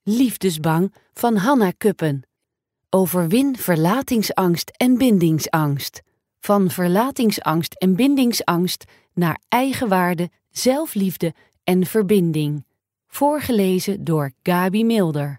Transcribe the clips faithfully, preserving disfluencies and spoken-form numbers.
Liefdesbang van Hannah Kuppen. Overwin verlatingsangst en bindingsangst. Van verlatingsangst en bindingsangst naar eigenwaarde, zelfliefde en verbinding. Voorgelezen door Gabi Milder.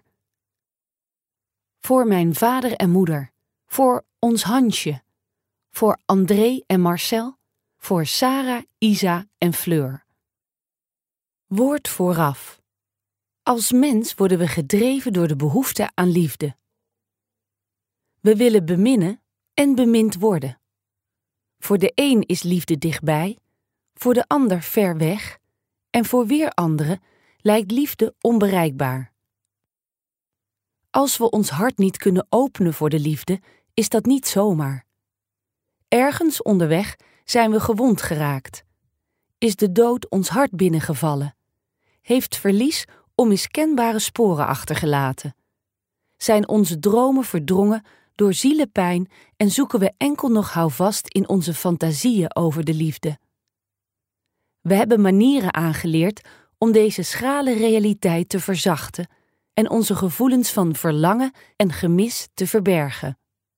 Voor mijn vader en moeder. Voor ons Hansje. Voor André en Marcel. Voor Sarah, Isa en Fleur. Woord vooraf. Als mens worden we gedreven door de behoefte aan liefde. We willen beminnen en bemind worden. Voor de een is liefde dichtbij, voor de ander ver weg en voor weer anderen lijkt liefde onbereikbaar. Als we ons hart niet kunnen openen voor de liefde, is dat niet zomaar. Ergens onderweg zijn we gewond geraakt. Is de dood ons hart binnengevallen? Heeft verlies onmiskenbare sporen achtergelaten? Zijn onze dromen verdrongen door zielepijn en zoeken we enkel nog houvast in onze fantasieën over de liefde? We hebben manieren aangeleerd om deze schrale realiteit te verzachten en onze gevoelens van verlangen en gemis te verbergen.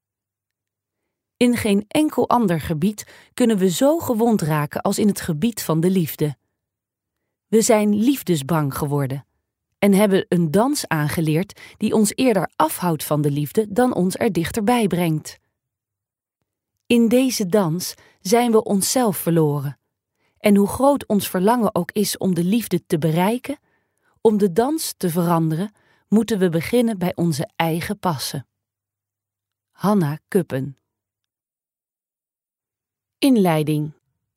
In geen enkel ander gebied kunnen we zo gewond raken als in het gebied van de liefde. We zijn liefdesbang geworden en hebben een dans aangeleerd die ons eerder afhoudt van de liefde dan ons er dichterbij brengt. In deze dans zijn we onszelf verloren. En hoe groot ons verlangen ook is om de liefde te bereiken, om de dans te veranderen, moeten we beginnen bij onze eigen passen. Hannah Kuppen. Inleiding.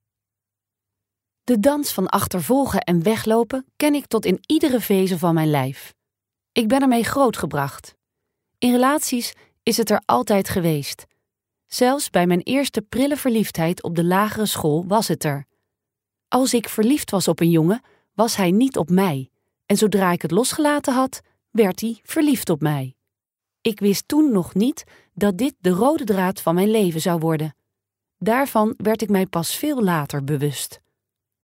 De dans van achtervolgen en weglopen ken ik tot in iedere vezel van mijn lijf. Ik ben ermee grootgebracht. In relaties is het er altijd geweest. Zelfs bij mijn eerste prille verliefdheid op de lagere school was het er. Als ik verliefd was op een jongen, was hij niet op mij. En zodra ik het losgelaten had, werd hij verliefd op mij. Ik wist toen nog niet dat dit de rode draad van mijn leven zou worden. Daarvan werd ik mij pas veel later bewust.